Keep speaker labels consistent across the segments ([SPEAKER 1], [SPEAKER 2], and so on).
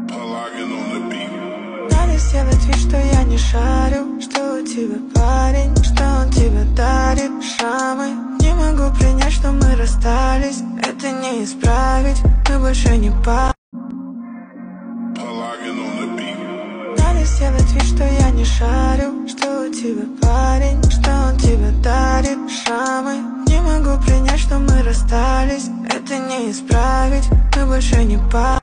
[SPEAKER 1] Надо сделать вид, что я не шарю, что у тебя парень, что он тебе дарит шрамы. Не могу принять, что мы расстались, это не исправить, мы больше не пара. Надо сделать вид, что я не шарю, что у тебя парень, что он тебе дарит шрамы. Не могу принять, что мы расстались, это не исправить, мы больше не пара.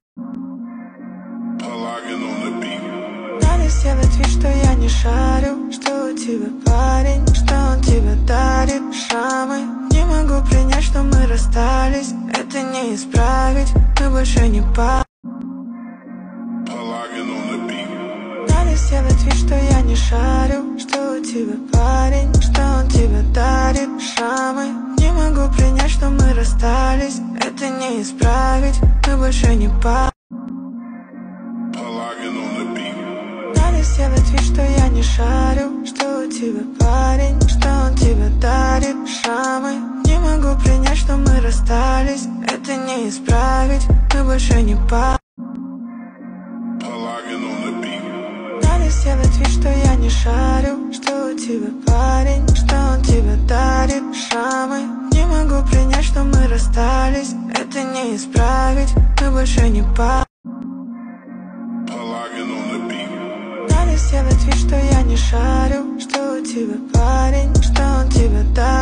[SPEAKER 1] Надо сделать вид, что я не шарю, что у тебя парень, что он тебе дарит шрамы. Не могу принять, что мы расстались, это не исправить, мы больше не пара. Надо сделать вид, что я не шарю, что у тебя парень, что он тебе дарит шрамы. Не могу принять, что мы расстались, это не исправить, мы больше не пара. Надо сделать вид, что я не шарю, что у тебя парень, что он тебе дарит шрамы. Не могу принять, что мы расстались, это не исправить, мы больше не пара. Надо сделать вид, что я не шарю, что у тебя парень, что он тебе дарит шрамы. Не могу принять, что мы расстались, это не исправить, мы больше не пара. Надо сделать вид, что я не шарю, что у тебя парень, что он тебе дарит.